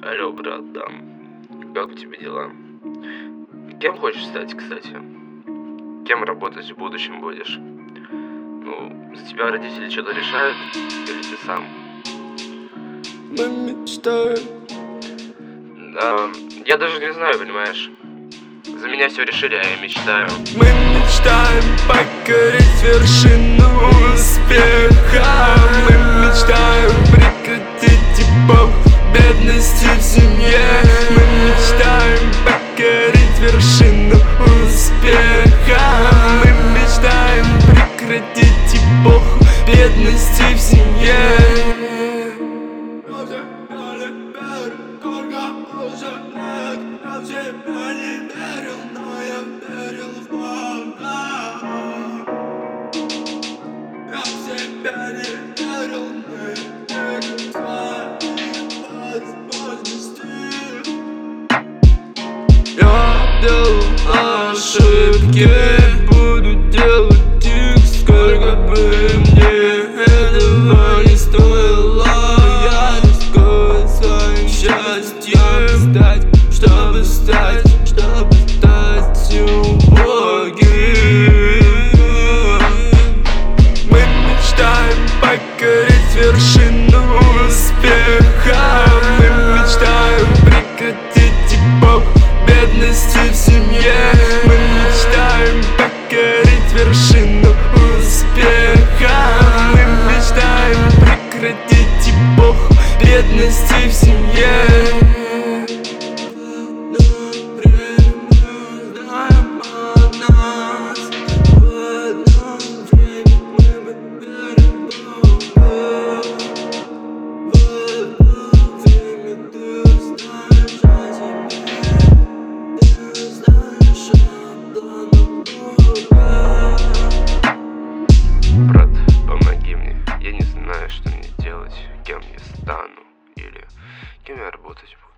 Алло, брат, да. Как у тебя дела? Кем хочешь стать, кстати? Кем работать в будущем будешь? Ну, за тебя родители что-то решают? Или ты сам? Мы мечтаем. Да, я даже не знаю, понимаешь? За меня все решили, а я мечтаю. Мы мечтаем покорить вершину успеха. Мы мечтаем прекратить эпоху бедности в семье. Мы мечтаем покорить вершину успеха. Мы мечтаем прекратить эпоху бедности в семье. Я делал ошибки, буду делать их, сколько бы мне этого не стоило. Я рискую своим счастьем чтобы стать убогим. Мы мечтаем покорить вершину успеха. Мы мечтаем прекратить эпоху бедности в семье. Мы мечтаем покорить вершину успеха. Мы мечтаем прекратить эпоху бедности в семье. Брат, помоги мне. Я не знаю, что мне делать, кем я стану или кем я работать буду.